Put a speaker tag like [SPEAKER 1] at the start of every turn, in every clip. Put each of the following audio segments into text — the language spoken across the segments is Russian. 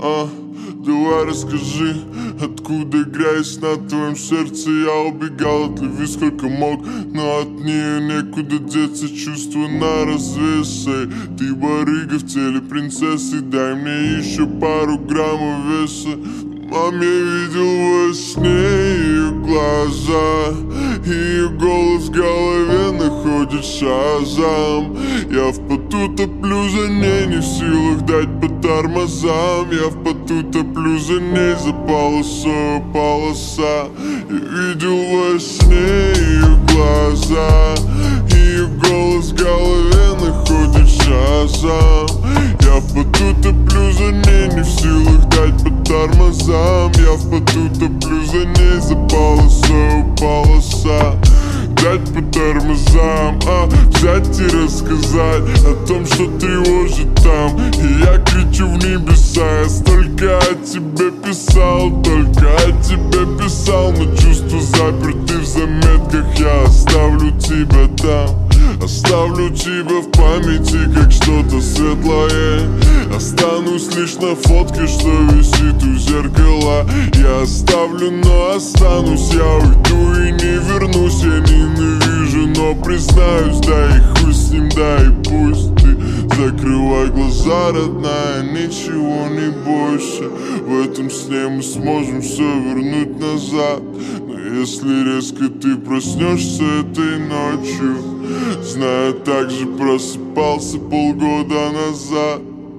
[SPEAKER 1] Давай расскажи, откуда грязь на твоем сердце? Я убегал от любви сколько мог, но от нее некуда деться. Чувства на развес, ты барыга в теле принцессы. Дай мне еще пару граммов веса. Мам, я видел во сне ее глаза, ее голос в голове находит шазам. Я в поту топлю за ней, не в силах дать по тормозам. Я в поту топлю за ней, за полосой полоса. Я видел во сне ее глаза, ее голос в голове находит шазам. Я в поту топлю за ней, не в силах дать по тормозам. Я в поту топлю за ней, за полосой полоса. Дать по тормозам, взять и рассказать о том, что тревожит там. И я кричу в небеса, я столько о тебе писал, только о тебе писал. Но чувства заперты в заметках, я оставлю тебя там. Оставлю тебя в памяти, как что-то светлое. Останусь лишь на фотке, что висит у зеркала. Я оставлю, но останусь. Я уйду и не вернусь. Я ненавижу, но признаюсь. Да и хуй с ним, да и пусть ты. Закрывай глаза, родная, ничего не бойся. В этом сне мы сможем все вернуть назад. Но если резко ты проснешься этой ночью, знаю, так же просыпался полгода назад.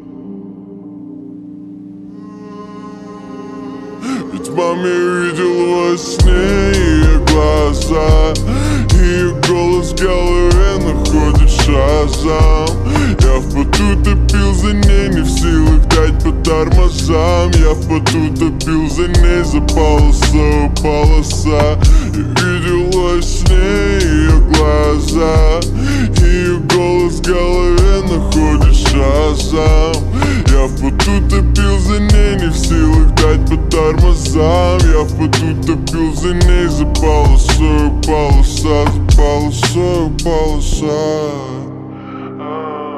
[SPEAKER 1] Ведь мам, я видел во сне ее глаза, ее голос в голове находит шазам. Я в поту топил за ней, не в силах дать по тормозам. Я в поту топил за ней, за полосой полоса. Я видел во сне ее глаза, ее голос в голове находит шазам. Я в поту топил за ней, не в силах дать по тормозам. Я в поту топил за ней, за полосой полоса, за полосой полоса.